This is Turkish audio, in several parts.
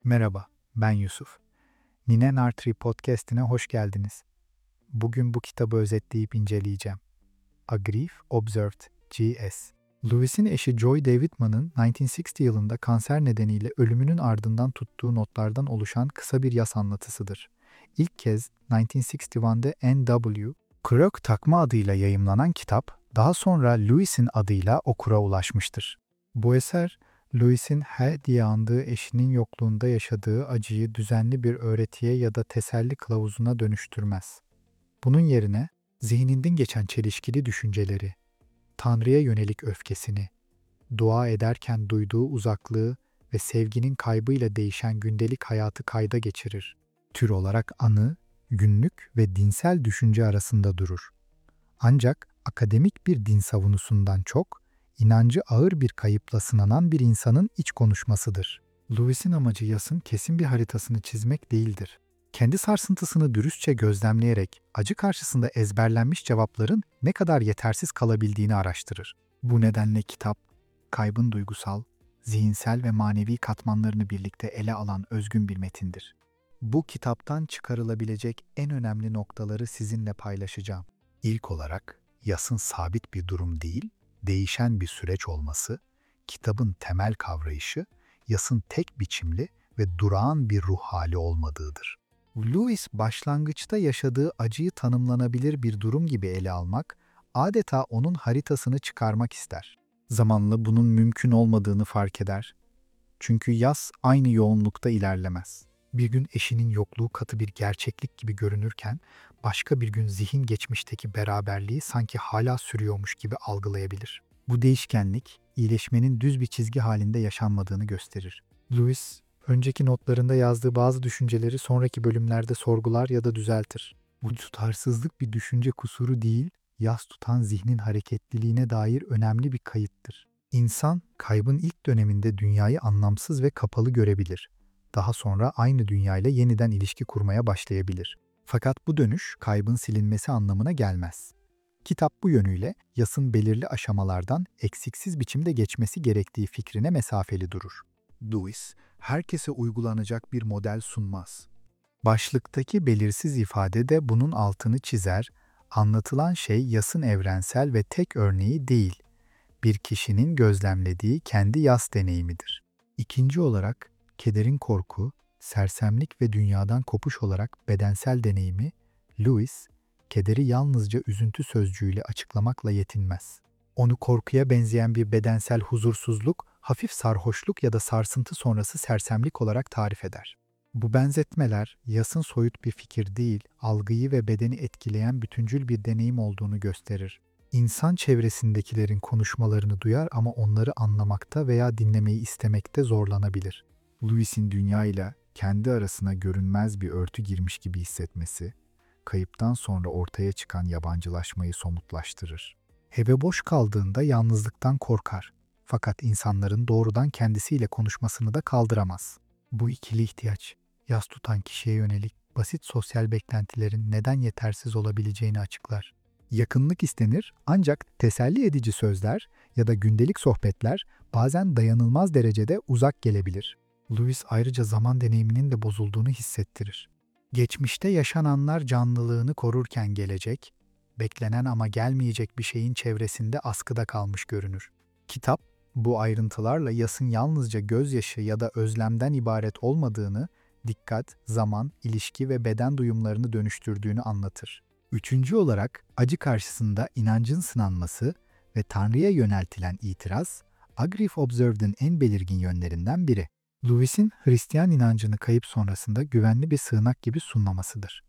Merhaba, ben Yusuf. Nine Nartree Podcast'ine hoş geldiniz. Bugün bu kitabı özetleyip inceleyeceğim. A Grief Observed, G.S. Lewis'in eşi Joy Davidman'ın 1960 yılında kanser nedeniyle ölümünün ardından tuttuğu notlardan oluşan kısa bir yas anlatısıdır. İlk kez 1961'de N.W. Krook takma adıyla yayımlanan kitap, daha sonra Lewis'in adıyla okura ulaşmıştır. Bu eser, Lewis'in He diye andığı eşinin yokluğunda yaşadığı acıyı düzenli bir öğretiye ya da teselli kılavuzuna dönüştürmez. Bunun yerine zihninden geçen çelişkili düşünceleri, Tanrı'ya yönelik öfkesini, dua ederken duyduğu uzaklığı ve sevginin kaybıyla değişen gündelik hayatı kayda geçirir. Tür olarak anı, günlük ve dinsel düşünce arasında durur. Ancak akademik bir din savunusundan çok, inancı ağır bir kayıpla sınanan bir insanın iç konuşmasıdır. Lewis'in amacı yasın kesin bir haritasını çizmek değildir. Kendi sarsıntısını dürüstçe gözlemleyerek acı karşısında ezberlenmiş cevapların ne kadar yetersiz kalabildiğini araştırır. Bu nedenle kitap, kaybın duygusal, zihinsel ve manevi katmanlarını birlikte ele alan özgün bir metindir. Bu kitaptan çıkarılabilecek en önemli noktaları sizinle paylaşacağım. İlk olarak yasın sabit bir durum değil, değişen bir süreç olması, kitabın temel kavrayışı, yasın tek biçimli ve durağan bir ruh hali olmadığıdır. Lewis başlangıçta yaşadığı acıyı tanımlanabilir bir durum gibi ele almak, adeta onun haritasını çıkarmak ister. Zamanla bunun mümkün olmadığını fark eder. Çünkü yas aynı yoğunlukta ilerlemez. Bir gün eşinin yokluğu katı bir gerçeklik gibi görünürken, başka bir gün zihin geçmişteki beraberliği sanki hala sürüyormuş gibi algılayabilir. Bu değişkenlik, iyileşmenin düz bir çizgi halinde yaşanmadığını gösterir. Lewis, önceki notlarında yazdığı bazı düşünceleri sonraki bölümlerde sorgular ya da düzeltir. Bu tutarsızlık bir düşünce kusuru değil, yas tutan zihnin hareketliliğine dair önemli bir kayıttır. İnsan, kaybın ilk döneminde dünyayı anlamsız ve kapalı görebilir. Daha sonra aynı dünyayla yeniden ilişki kurmaya başlayabilir. Fakat bu dönüş kaybın silinmesi anlamına gelmez. Kitap bu yönüyle yasın belirli aşamalardan eksiksiz biçimde geçmesi gerektiği fikrine mesafeli durur. Lewis, herkese uygulanacak bir model sunmaz. Başlıktaki belirsiz ifade de bunun altını çizer, anlatılan şey yasın evrensel ve tek örneği değil, bir kişinin gözlemlediği kendi yas deneyimidir. İkinci olarak, kederin korku, sersemlik ve dünyadan kopuş olarak bedensel deneyimi, Lewis, kederi yalnızca üzüntü sözcüğüyle açıklamakla yetinmez. Onu korkuya benzeyen bir bedensel huzursuzluk, hafif sarhoşluk ya da sarsıntı sonrası sersemlik olarak tarif eder. Bu benzetmeler, yasın soyut bir fikir değil, algıyı ve bedeni etkileyen bütüncül bir deneyim olduğunu gösterir. İnsan çevresindekilerin konuşmalarını duyar ama onları anlamakta veya dinlemeyi istemekte zorlanabilir. Lewis'in dünyayla kendi arasına görünmez bir örtü girmiş gibi hissetmesi, kayıptan sonra ortaya çıkan yabancılaşmayı somutlaştırır. Eve boş kaldığında yalnızlıktan korkar. Fakat insanların doğrudan kendisiyle konuşmasını da kaldıramaz. Bu ikili ihtiyaç, yas tutan kişiye yönelik basit sosyal beklentilerin neden yetersiz olabileceğini açıklar. Yakınlık istenir ancak teselli edici sözler ya da gündelik sohbetler bazen dayanılmaz derecede uzak gelebilir. Lewis ayrıca zaman deneyiminin de bozulduğunu hissettirir. Geçmişte yaşananlar canlılığını korurken gelecek, beklenen ama gelmeyecek bir şeyin çevresinde askıda kalmış görünür. Kitap, bu ayrıntılarla yasın yalnızca gözyaşı ya da özlemden ibaret olmadığını, dikkat, zaman, ilişki ve beden duyumlarını dönüştürdüğünü anlatır. Üçüncü olarak acı karşısında inancın sınanması ve Tanrı'ya yöneltilen itiraz, A Grief Observed'in en belirgin yönlerinden biri. Lewis'in Hristiyan inancını kayıp sonrasında güvenli bir sığınak gibi sunmamasıdır.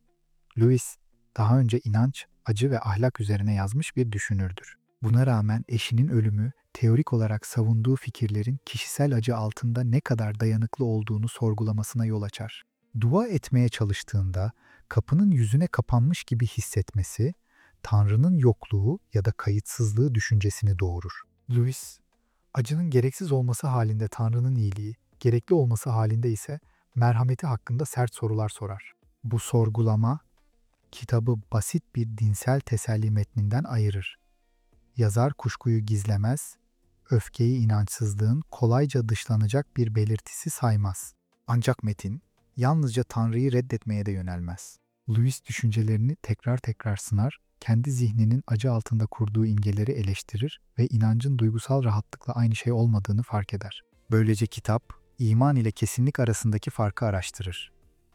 Lewis, daha önce inanç, acı ve ahlak üzerine yazmış bir düşünürdür. Buna rağmen eşinin ölümü, teorik olarak savunduğu fikirlerin kişisel acı altında ne kadar dayanıklı olduğunu sorgulamasına yol açar. Dua etmeye çalıştığında kapının yüzüne kapanmış gibi hissetmesi, Tanrı'nın yokluğu ya da kayıtsızlığı düşüncesini doğurur. Lewis, acının gereksiz olması halinde Tanrı'nın iyiliği, gerekli olması halinde ise merhameti hakkında sert sorular sorar. Bu sorgulama, kitabı basit bir dinsel teselli metninden ayırır. Yazar kuşkuyu gizlemez, öfkeyi inançsızlığın kolayca dışlanacak bir belirtisi saymaz. Ancak metin yalnızca Tanrı'yı reddetmeye de yönelmez. Lewis düşüncelerini tekrar tekrar sınar, kendi zihninin acı altında kurduğu imgeleri eleştirir ve inancın duygusal rahatlıkla aynı şey olmadığını fark eder. Böylece kitap, iman ile kesinlik arasındaki farkı araştırır.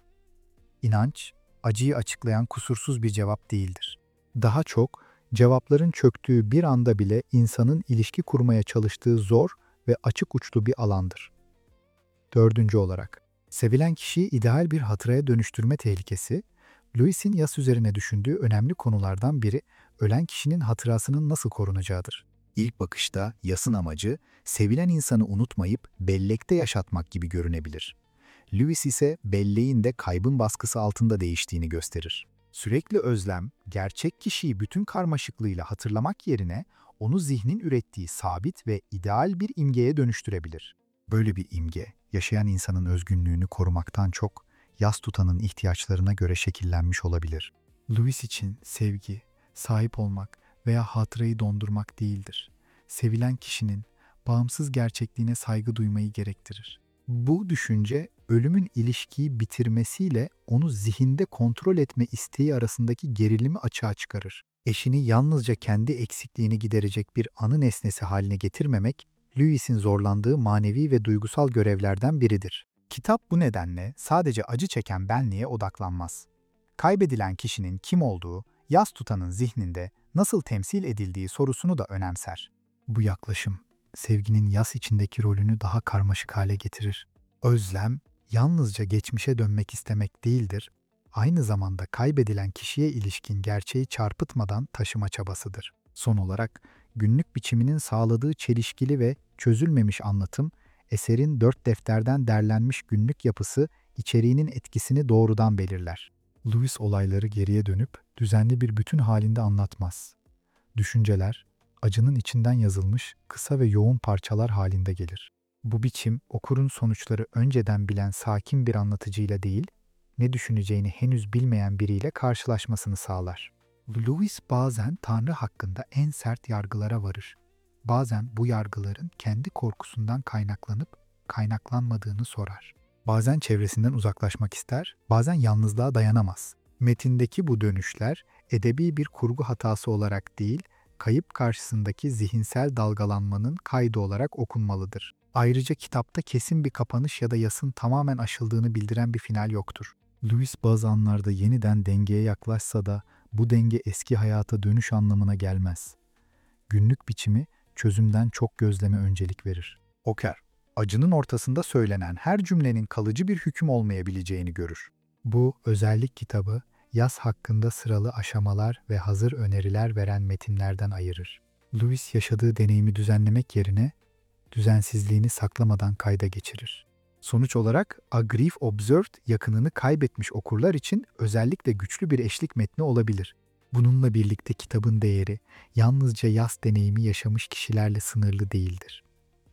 İnanç, acıyı açıklayan kusursuz bir cevap değildir. Daha çok, cevapların çöktüğü bir anda bile insanın ilişki kurmaya çalıştığı zor ve açık uçlu bir alandır. Dördüncü olarak, sevilen kişiyi ideal bir hatıraya dönüştürme tehlikesi, Lewis'in yas üzerine düşündüğü önemli konulardan biri, ölen kişinin hatırasının nasıl korunacağıdır. İlk bakışta yasın amacı, sevilen insanı unutmayıp bellekte yaşatmak gibi görünebilir. Lewis ise belleğin de kaybın baskısı altında değiştiğini gösterir. Sürekli özlem, gerçek kişiyi bütün karmaşıklığıyla hatırlamak yerine onu zihnin ürettiği sabit ve ideal bir imgeye dönüştürebilir. Böyle bir imge, yaşayan insanın özgünlüğünü korumaktan çok, yas tutanın ihtiyaçlarına göre şekillenmiş olabilir. Lewis için sevgi, sahip olmak veya hatırayı dondurmak değildir. Sevilen kişinin bağımsız gerçekliğine saygı duymayı gerektirir. Bu düşünce, ölümün ilişkiyi bitirmesiyle onu zihinde kontrol etme isteği arasındaki gerilimi açığa çıkarır. Eşini yalnızca kendi eksikliğini giderecek bir anı nesnesi haline getirmemek, Lewis'in zorlandığı manevi ve duygusal görevlerden biridir. Kitap bu nedenle sadece acı çeken benliğe odaklanmaz. Kaybedilen kişinin kim olduğu, yas tutanın zihninde nasıl temsil edildiği sorusunu da önemser. Bu yaklaşım, sevginin yas içindeki rolünü daha karmaşık hale getirir. Özlem, yalnızca geçmişe dönmek istemek değildir, aynı zamanda kaybedilen kişiye ilişkin gerçeği çarpıtmadan taşıma çabasıdır. Son olarak, günlük biçiminin sağladığı çelişkili ve çözülmemiş anlatım, eserin 4 defterden derlenmiş günlük yapısı, içeriğinin etkisini doğrudan belirler. Lewis olayları geriye dönüp düzenli bir bütün halinde anlatmaz. Düşünceler, acının içinden yazılmış kısa ve yoğun parçalar halinde gelir. Bu biçim, okurun sonuçları önceden bilen sakin bir anlatıcıyla değil, ne düşüneceğini henüz bilmeyen biriyle karşılaşmasını sağlar. Lewis bazen Tanrı hakkında en sert yargılara varır. Bazen bu yargıların kendi korkusundan kaynaklanıp kaynaklanmadığını sorar. Bazen çevresinden uzaklaşmak ister, bazen yalnızlığa dayanamaz. Metindeki bu dönüşler edebi bir kurgu hatası olarak değil, kayıp karşısındaki zihinsel dalgalanmanın kaydı olarak okunmalıdır. Ayrıca kitapta kesin bir kapanış ya da yasın tamamen aşıldığını bildiren bir final yoktur. Lewis bazı anlarda yeniden dengeye yaklaşsa da bu denge eski hayata dönüş anlamına gelmez. Günlük biçimi çözümden çok gözleme öncelik verir. Oker, acının ortasında söylenen her cümlenin kalıcı bir hüküm olmayabileceğini görür. Bu özellik kitabı, yas hakkında sıralı aşamalar ve hazır öneriler veren metinlerden ayırır. Lewis yaşadığı deneyimi düzenlemek yerine düzensizliğini saklamadan kayda geçirir. Sonuç olarak A Grief Observed yakınını kaybetmiş okurlar için özellikle güçlü bir eşlik metni olabilir. Bununla birlikte kitabın değeri yalnızca yas deneyimi yaşamış kişilerle sınırlı değildir.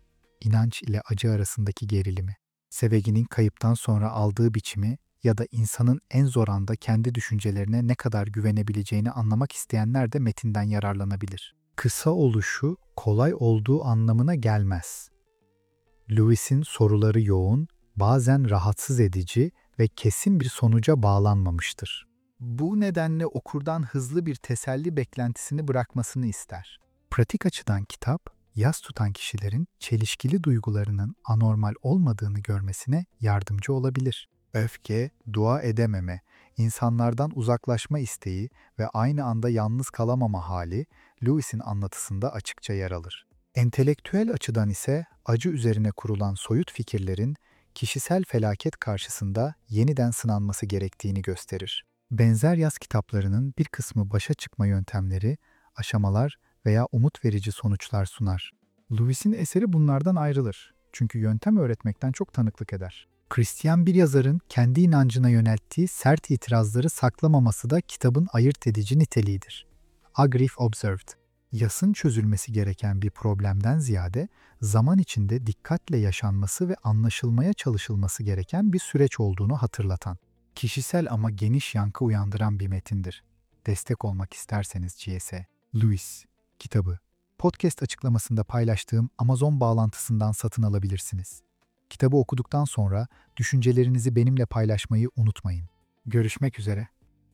İnanç ile acı arasındaki gerilimi, sevginin kayıptan sonra aldığı biçimi ya da insanın en zor anda kendi düşüncelerine ne kadar güvenebileceğini anlamak isteyenler de metinden yararlanabilir. Kısa oluşu kolay olduğu anlamına gelmez. Lewis'in soruları yoğun, bazen rahatsız edici ve kesin bir sonuca bağlanmamıştır. Bu nedenle okurdan hızlı bir teselli beklentisini bırakmasını ister. Pratik açıdan kitap, yas tutan kişilerin çelişkili duygularının anormal olmadığını görmesine yardımcı olabilir. Öfke, dua edememe, insanlardan uzaklaşma isteği ve aynı anda yalnız kalamama hali Lewis'in anlatısında açıkça yer alır. Entelektüel açıdan ise acı üzerine kurulan soyut fikirlerin kişisel felaket karşısında yeniden sınanması gerektiğini gösterir. Benzer yaz kitaplarının bir kısmı başa çıkma yöntemleri, aşamalar veya umut verici sonuçlar sunar. Lewis'in eseri bunlardan ayrılır. Çünkü yöntem öğretmekten çok tanıklık eder. Hristiyan bir yazarın kendi inancına yönelttiği sert itirazları saklamaması da kitabın ayırt edici niteliğidir. A Grief Observed, yasın çözülmesi gereken bir problemden ziyade zaman içinde dikkatle yaşanması ve anlaşılmaya çalışılması gereken bir süreç olduğunu hatırlatan, kişisel ama geniş yankı uyandıran bir metindir. Destek olmak isterseniz C.S. Lewis kitabı, podcast açıklamasında paylaştığım Amazon bağlantısından satın alabilirsiniz. Kitabı okuduktan sonra düşüncelerinizi benimle paylaşmayı unutmayın. Görüşmek üzere.